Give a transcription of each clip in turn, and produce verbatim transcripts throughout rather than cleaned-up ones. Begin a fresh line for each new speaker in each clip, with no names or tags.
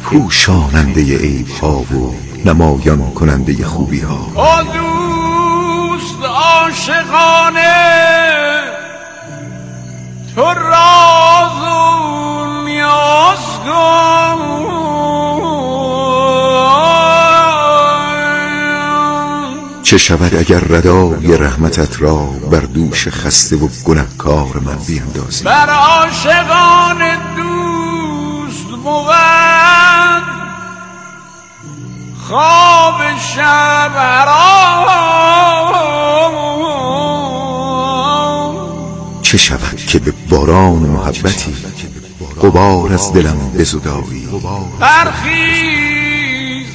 پوشاننده عیب ها و نمایان کننده خوبی ها.
او دوست عاشقانه تو راز و نیاز کن،
چه شود اگر ردای رحمتت را بر دوش خسته و گنهکار من بیندازی.
بر عاشقان دوست بود خواب شب حرام.
چه شود که به باران محبتی غبار از دلم بزدایی.
برخیز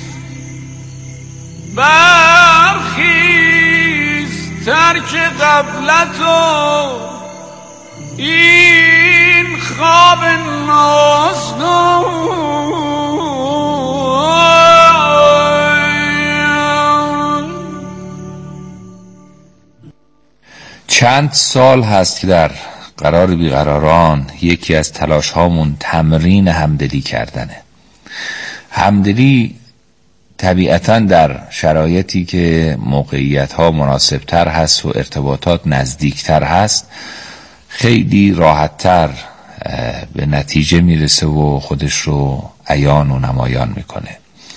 برخیز ترک غفلت و این خواب ناز کن.
چند سال هست که در قرار بیقراران یکی از تلاش هامون تمرین همدلی کردنه. همدلی طبیعتاً در شرایطی که موقعیت ها مناسب تر هست و ارتباطات نزدیک تر هست خیلی راحت تر به نتیجه میرسه و خودش رو عیان و نمایان میکنه.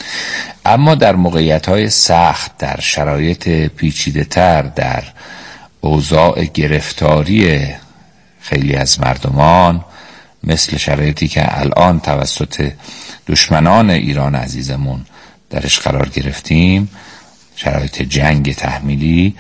اما در موقعیت های سخت، در شرایط پیچیده تر، در اوضاع گرفتاری خیلی از مردمان مثل شرایطی که الان توسط دشمنان ایران عزیزمون درش قرار گرفتیم، شرایط جنگ تحمیلی،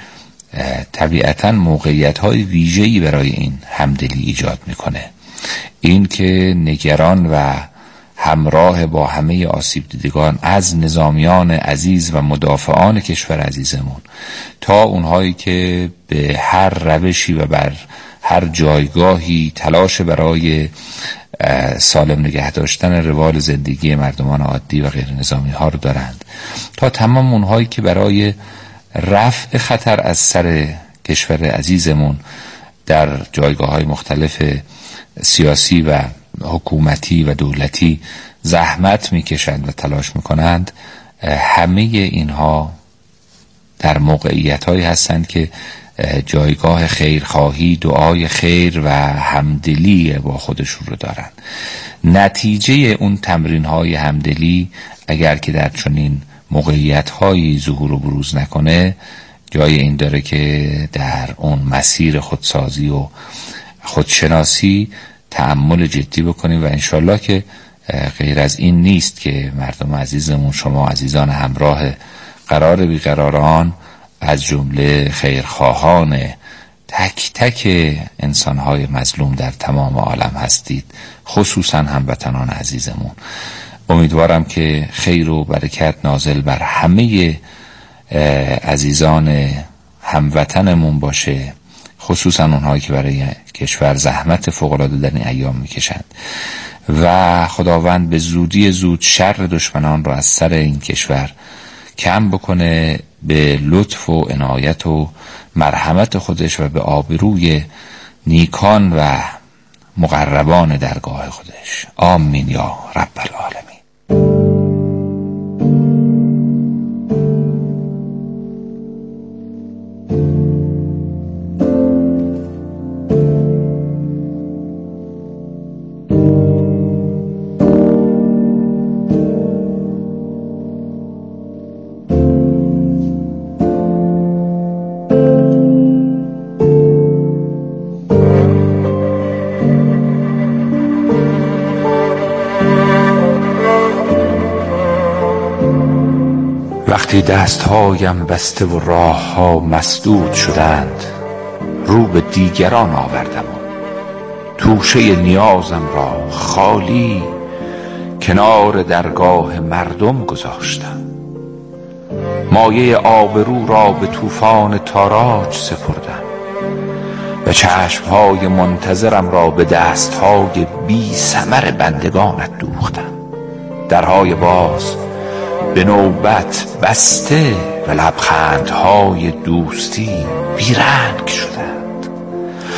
طبیعتاً موقعیت‌های ویژه‌ای برای این همدلی ایجاد میکنه. این که نگران و همراه با همه آسیب دیدگان از نظامیان عزیز و مدافعان کشور عزیزمون تا اونهایی که به هر روشی و بر هر جایگاهی تلاش برای سالم نگه داشتن روال زندگی مردمان عادی و غیر نظامی ها رو دارند، تا تمام اونهایی که برای رفع خطر از سر کشور عزیزمون در جایگاه های مختلف سیاسی و حکومتی و دولتی زحمت میکشند و تلاش میکنند، همه اینها در موقعیت هایی هستند که جایگاه خیرخواهی، دعای خیر و همدلی با خودشون رو دارند. نتیجه اون تمرین های همدلی اگر که در چنین موقعیت هایی ظهور و بروز نکنه، جای این داره که در اون مسیر خودسازی و خودشناسی تأمل جدی بکنیم و انشالله که غیر از این نیست که مردم عزیزمون، شما عزیزان همراه قرار بیقراران از جمله خیرخواهان تک تک انسانهای مظلوم در تمام عالم هستید، خصوصا هموطنان عزیزمون. امیدوارم که خیر و برکت نازل بر همه عزیزان هموطنمون باشه، خصوصا اونهایی که برای کشور زحمت فوق‌العاده در این ایام میکشند و خداوند به زودی زود شر دشمنان را از سر این کشور کم بکنه به لطف و عنایت و مرحمت خودش و به آبروی نیکان و مقربان درگاه خودش. آمین یا رب العالمین. وقتی دستهایم بسته و راه ها مسدود شدند، رو به دیگران آوردم و توشه نیازم را خالی کنار درگاه مردم گذاشتم. مایه آبرو را به طوفان تاراج سپردم و چشمهای منتظرم را به دستهای بی ثمر بندگانت دوختم. درهای باز به نوبت بسته و لبخندهای دوستی بیرنگ شدند.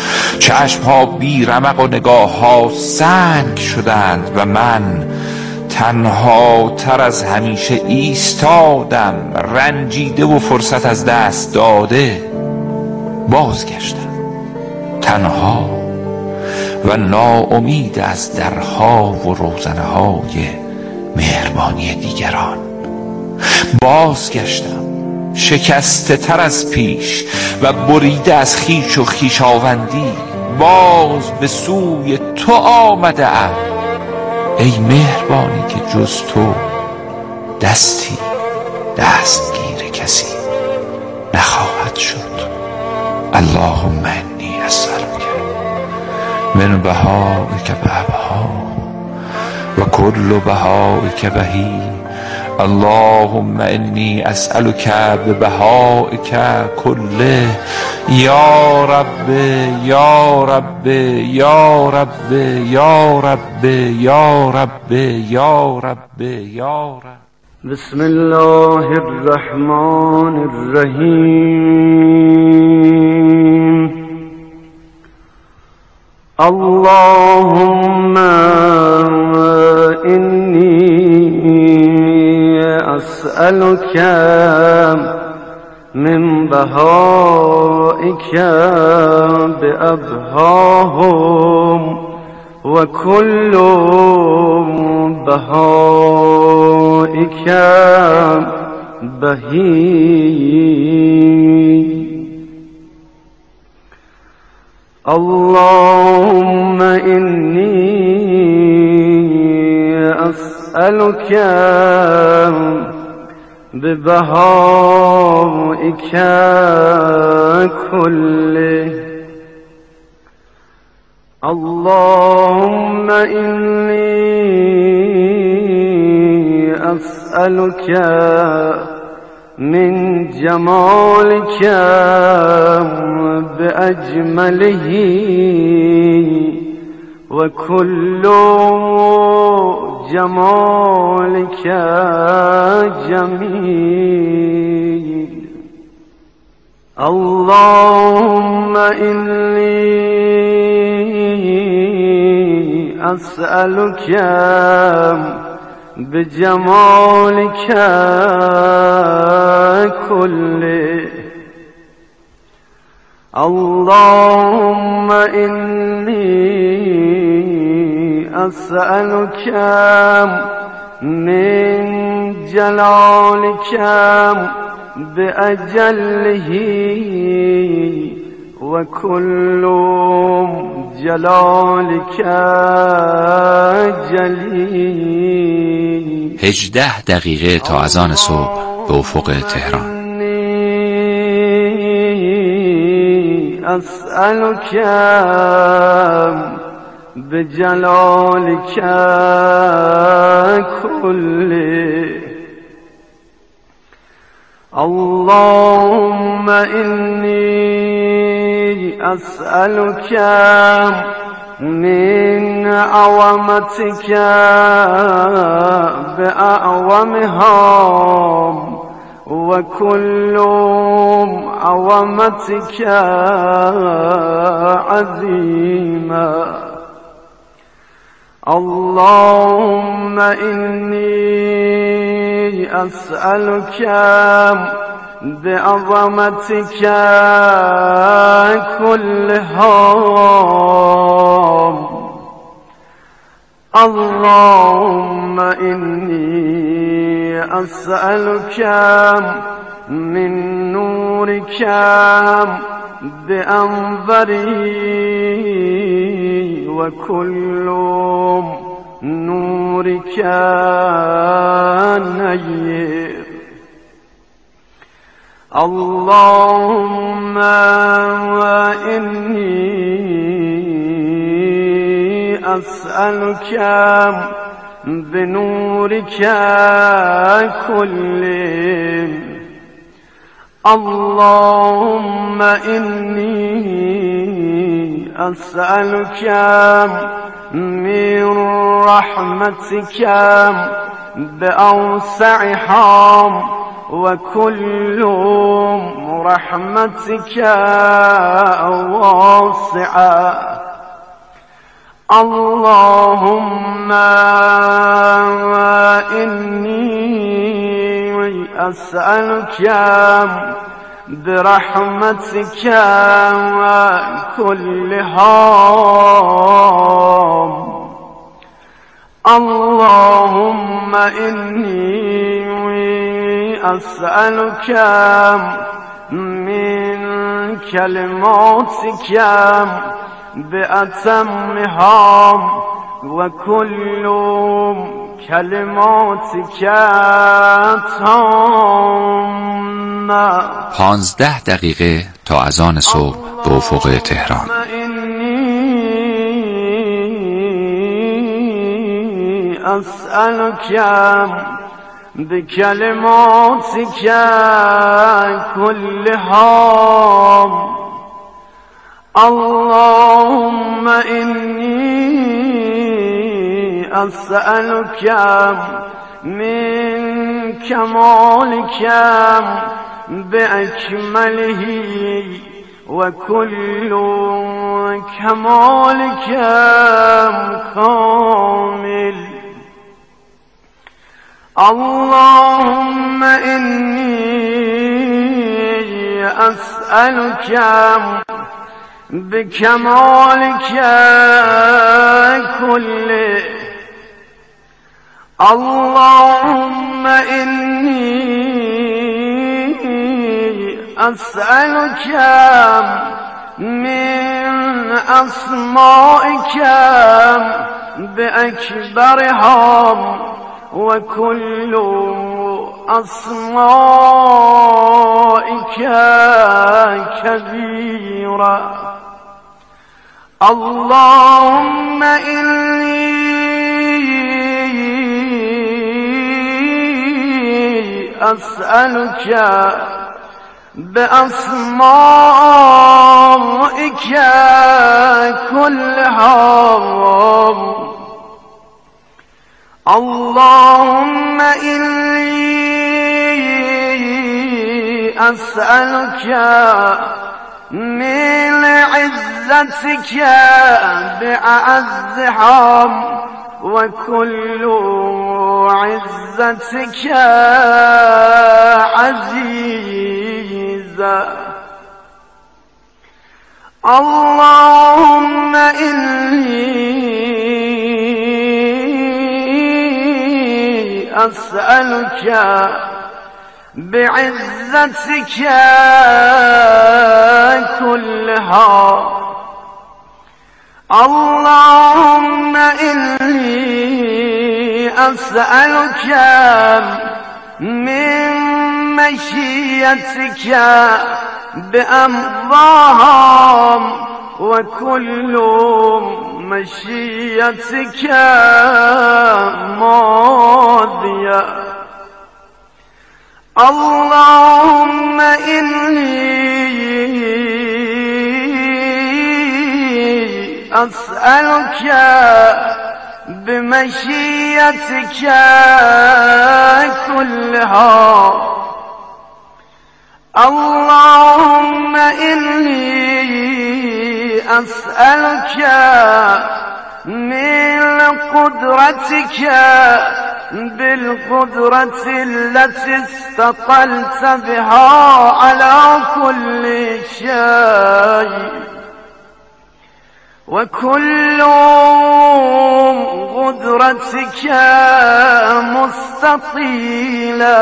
چشمها بی رمق و نگاهها سنگ شدند و من تنها تر از همیشه ایستادم، رنجیده و فرصت از دست داده بازگشتم، تنها و ناامید از درها و روزنه‌های مهربانی دیگران. بازگشتم شکسته تر از پیش و بریده از خویش و خویشاوندی، باز به سوی تو آمده ام ای مهربانی که جز تو دستی دستگیر کسی نخواهد شد. اللهم انی اسألک من بهائک بأبها و کل بهائک بهی. اللهم انی اسألک ببهائک کله یا رب یا رب یا رب یا رب یا رب یا رب یا رب.
بسم الله الرحمن الرحیم. اللهم انی اسألك من بهائك بأبهاهم وكل بهائك بهي. اللهم إني أسألك ببهائك كله. اللهم إني أسألك من جمالك بأجمله وكل جمالك جميل. اللهم إني أسألك بجمالك كله. اللهم إني أسألك من جلالك بأجله وكل جلالك جلیل.
هجده دقیقه تا اذان صبح به افق تهران.
أسألك بجلالك كله. اللهم إني أسألك من عظمتك بأعظمها وكل عظمتك عظيما. اللهم إني أسألك بعظمتك كلها. اللهم إني أسألك من نورك بأنظري وكل نورك نير. اللهم إني أسألك بنورك كله. اللهم إني أسألك من رحمتك بأوسعها وكل رحمتك واسعة. اللهم إني أسألك برحمتك كلها اللهم إني أسألك من كلماتك بأتمها وكل كلماتك تامة.
پانزده دقیقه تا اذان صبح به افق تهران.
أسألك بكلماتك كلها اللهم إني أسألك من كمالك بأكمله وكل كمالك كامل اللهم إني أسألك بكمالك كله اللهم إني أسألك من أسمائك بأكبرها وكل أسمائك كبيرة اللهم إني أسألك بأسمائك كلها اللهم إني أسألك من عزتك بأعزها وكل عزتك عزيزة اللهم إني أسألك بعزتك كلها اللهم إني أسألك من مشيتك بأمضاها وكل مشيتك ماضية اللهم إني أسألك بمشيتك كلها اللهم إني أسألك من قدرتك بالقدرة التي استطلت بها على كل شيء وكل قدرتك مستطيلة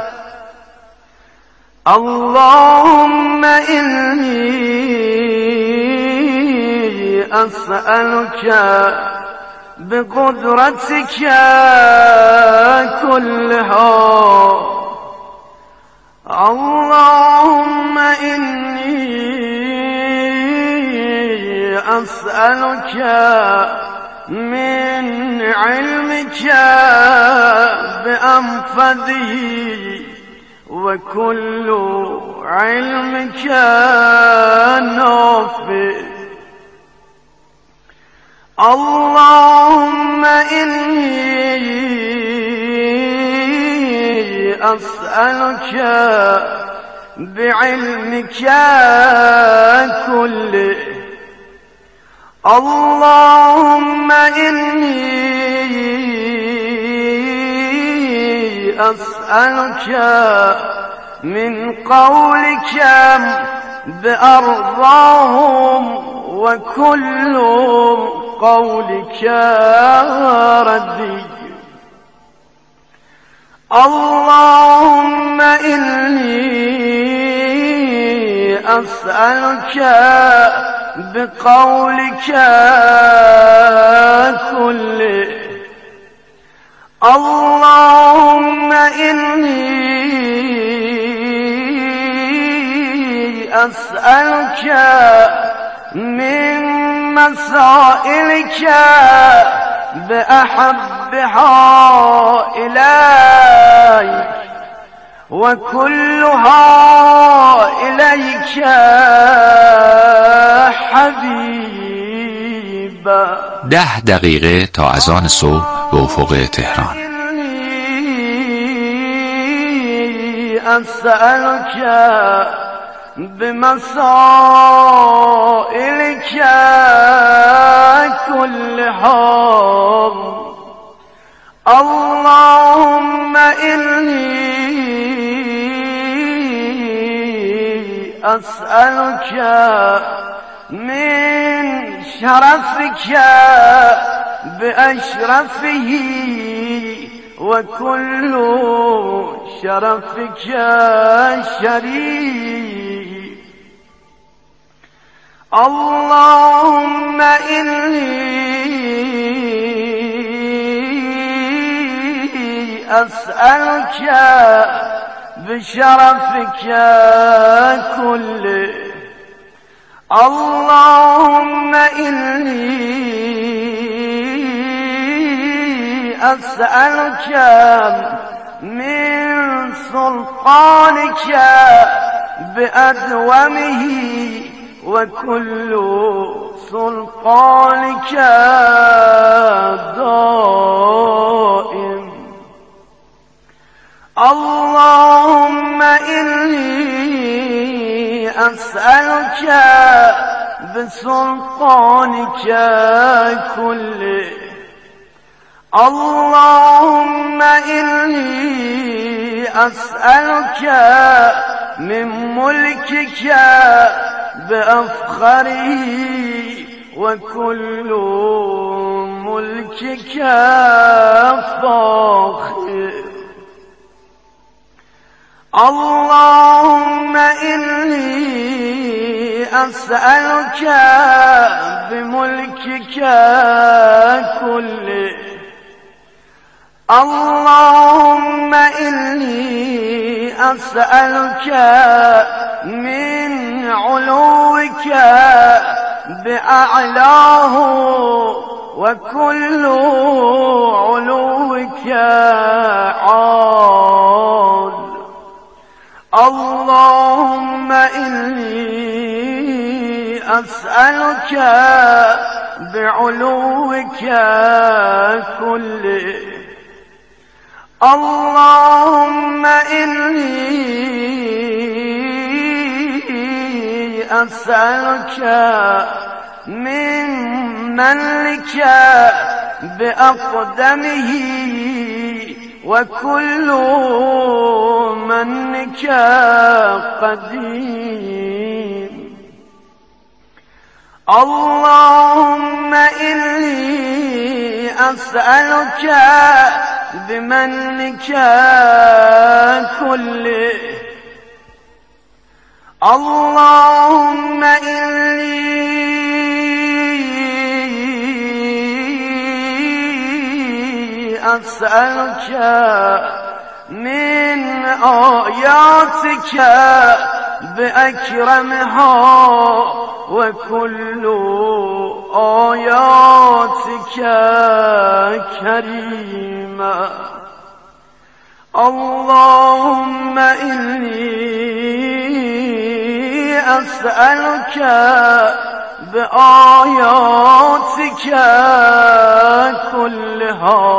اللهم إني أسألك بقدرتك كلها اللهم إني أسألك من علمك بأنفذه وكل علمك نافع اللهم إني أسألك بعلمك كله اللهم إني أسألك من قولك بأرضاهم وكل قولك ردي. اللهم إني أسألك بقولك كله. اللهم إني أسألك من مسائلك بأحبها إليك وكلها إليك حبيبا.
ده دقیقه تا اذان صبح به افق تهران.
أسألك بمسائلك كلها. اللهم إني أسألك من شرفك بأشرفه وكل شرفك شريف. اللهم إني أسألك بشرفك كله. اللهم إني أسألك من سلطانك بأدومه وكل سلطانك دائم. اللهم إني أسألك بسلطانك كله. اللهم إني أسألك من ملكك بأفخره وكل ملكك فاخر. اللهم إني أسألك بملكك كله. اللهم إني أسألك من علوك بأعلاه وكل علوك عال. اللهم إني أسألك بعلوك كله. اللهم إني أسألك من منك بأقدمه وكل منك قديم. اللهم إني أسألك بمنك كله. اللهم إني أسألك من آياتك بأكرمها وكل آياتك كريمة. اللهم إني أسألك بآياتك كلها.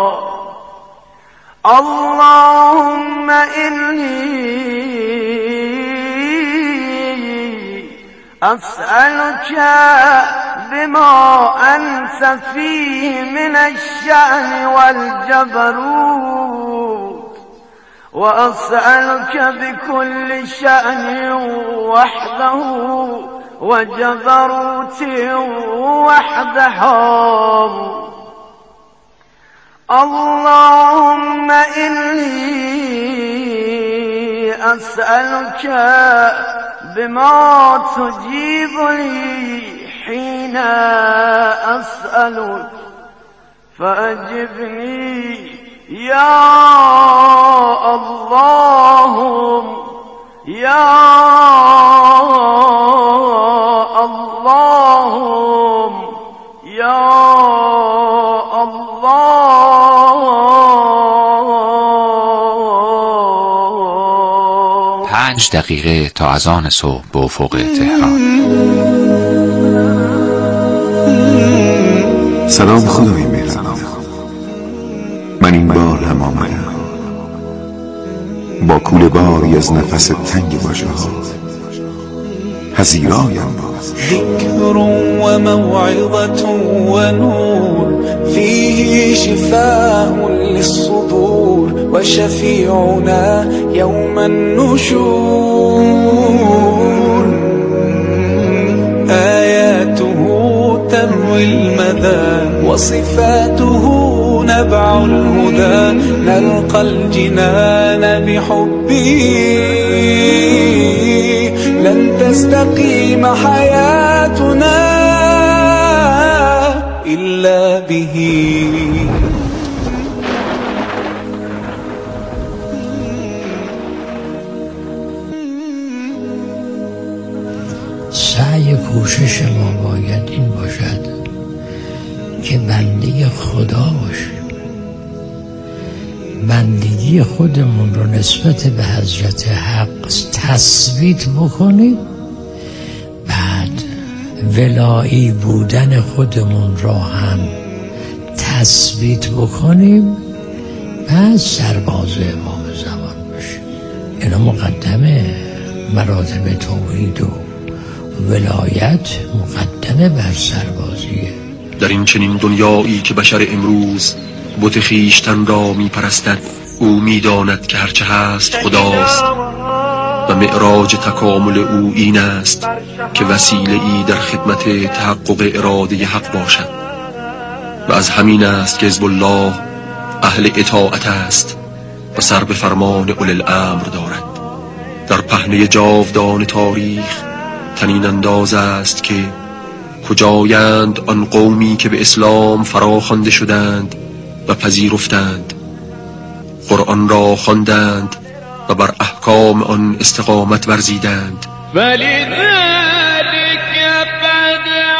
اللهم إني أسألك بما أنت فيه من الشأن والجبروت وأسألك بكل شأن وحده وجبروت وحده اللهم إني أسألك بما تجيب لي حين أسألك فأجبني يا اللهم يا اللهم يا الله.
پنج دقیقه تا اذان صبح به افق تهران.
سلام خدای مهربان، من این بار هم آمدم با کوله باری از نفس تنگ واژه ها هزیرایم باز.
ذکر و موعظة و نور فیه شفاء للصدور و شفیعنا یوم النشور آیاته تروی المدى و صفاته نبع الهدى نلقى الجنان بحبه لن تستقيم حياتنا إلا به.
سعی کوشش ما باید این باشد که بنده خدا باشیم، بندگی خودمون رو نسبت به حضرت حق تثبیت بکنیم، بعد ولایی بودن خودمون رو هم تثبیت بکنیم، بعد سرباز امام زمان باشیم. اینا مقدمه مراتب توحید و ولایت مقدمه بر سربازیه.
در این چنین دنیایی که بشر امروز بت خویشتن را می پرستد، او می داند که هرچه هست خداست و معراج تکامل او این است که وسیله ای در خدمت تحقق اراده حق باشد و از همین است که حزب الله اهل اطاعت است و سر به فرمان اولی الامر دارد. در پهنه جاودان تاریخ تنین انداز است که کجایند آن قومی که به اسلام فراخوانده شدند و پذیرفتند، قرآن را خواندند و بر احکام آن استقامت ورزیدند.
ولذلك فادع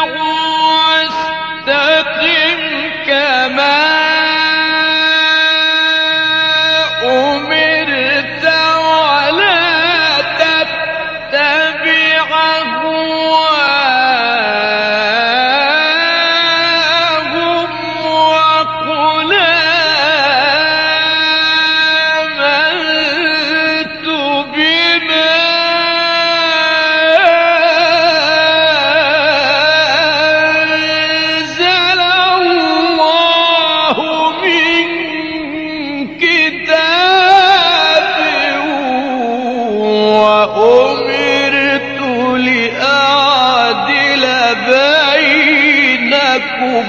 واستقم كما أمرت ولا تتبع أهواءهم وقل آمنت بما أنزل الله من كتاب وأمرت لأعدل بينكم.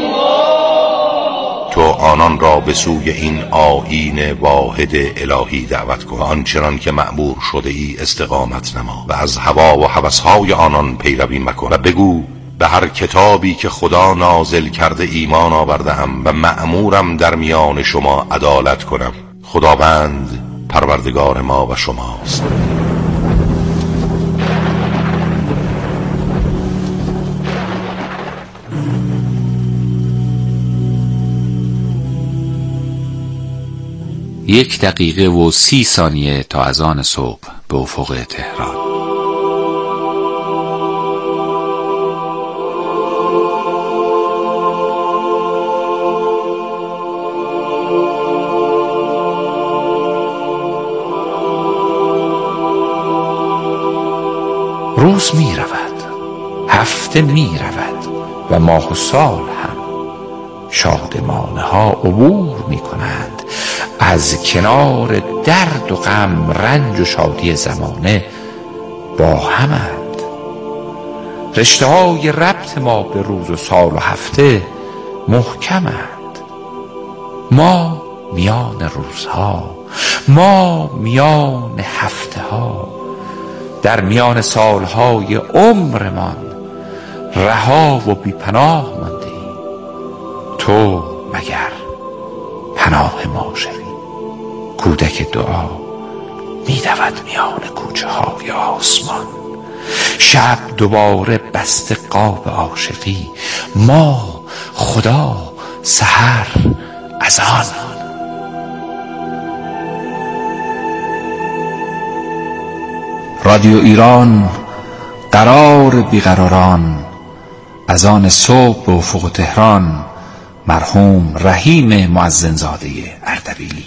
تو آنان را به سوی این آیین واحد الهی دعوت کن، آنچنان که مأمور شده ای استقامت نما و از هوا و هوسهای آنان پیروی مکن و بگو به هر کتابی که خدا نازل کرده ایمان آوردم و مأمورم در میان شما عدالت کنم. خداوند پروردگار ما و شماست.
یک دقیقه و سی ثانیه تا اذان صبح به افق تهران. روز می رود، هفته می رود،
و ماه و سال هم شادمانه ها عبور می کنند از کنار درد و غم، رنج و شادی زمانه با همند. رشته های ربط ما به روز و سال و هفته محکمند. ما میان روزها، ما میان هفته ها، در میان سالهای عمرمان رها و بی پناه مانده ایم. تو مگر پناه ما شوی؟ کودک دعا میدود میان کوچه های آسمان. شب دوباره بسته قاب عاشقی، ما خدا سحر از آن. رادیو ایران، قرار بیقراران، از آن صبح به افق تهران. مرحوم رحیم مؤذنزاده اردبیلی.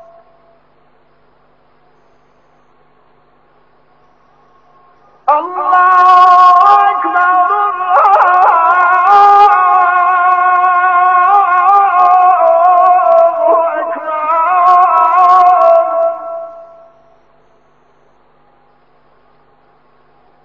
Allah